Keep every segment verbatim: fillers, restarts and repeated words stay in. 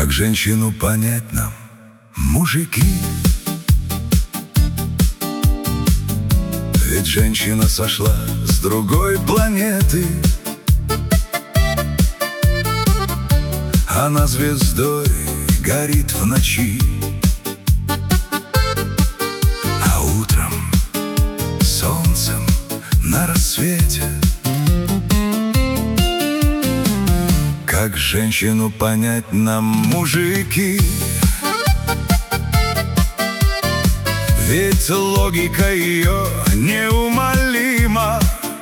Как женщину понять нам, мужики? Ведь женщина сошла с другой планеты. Она звездой горит в ночи, а утром солнцем на рассвете. Как женщину понять нам, мужики? Ведь логика ее неумолима.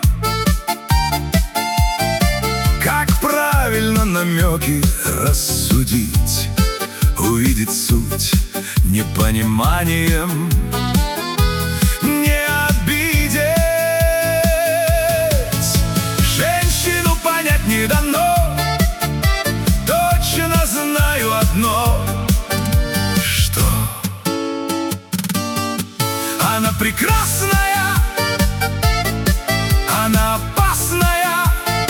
Как правильно намеки рассудить, увидеть суть непониманием, не обидеть. Женщину понять не дано. Точно знаю одно, что она прекрасная, она опасная,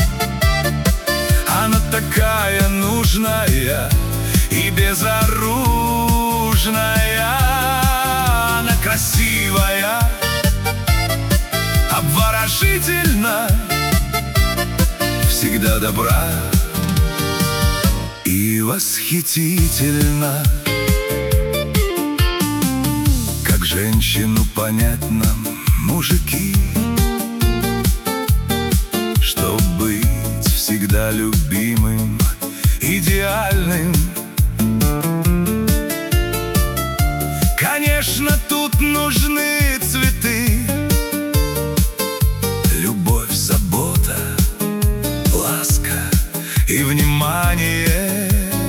она такая нужная и безоружная. Она красивая, обворожительна, всегда добра и восхитительна. Как женщину понять нам, мужики? Чтоб быть всегда любимым, идеальным. Конечно, тут нужны цветы, любовь, забота, ласка и внимание.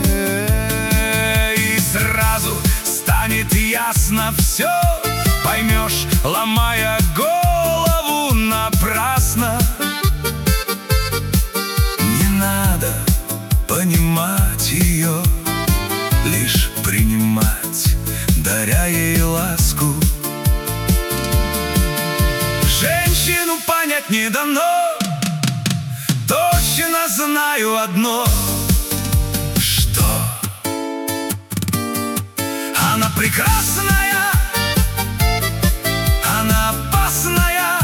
И сразу станет ясно все, поймешь, ломая голову напрасно. Не надо понимать ее, лишь принимать, даря ей ласку. Женщину понять не дано. Точно знаю одно, что она прекрасная, она опасная,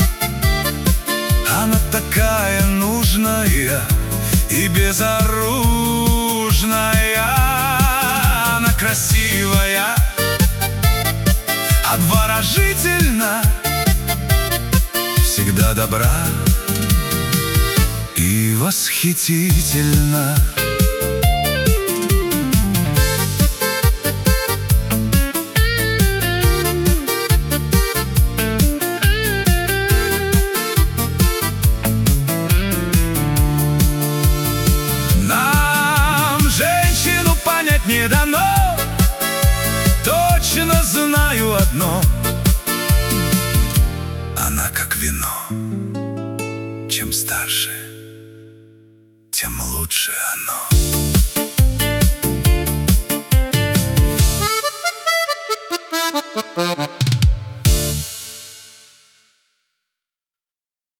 она такая нужная и безоружная. Она красивая, обворожительна, всегда добра и восхитительна. Нам женщину понять не дано. Точно знаю одно, она как вино. Чем старше, тем лучше оно.